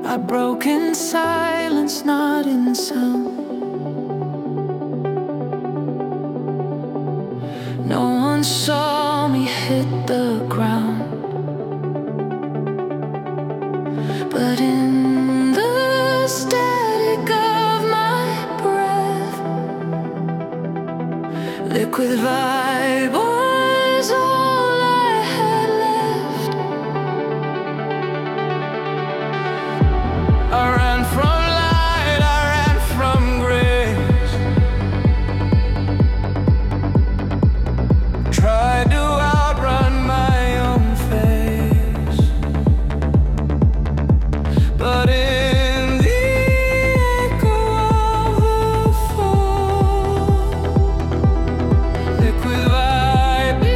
I broke in silence, not in sound. No one saw me hit the ground, but in the static of my breath, liquid vibe.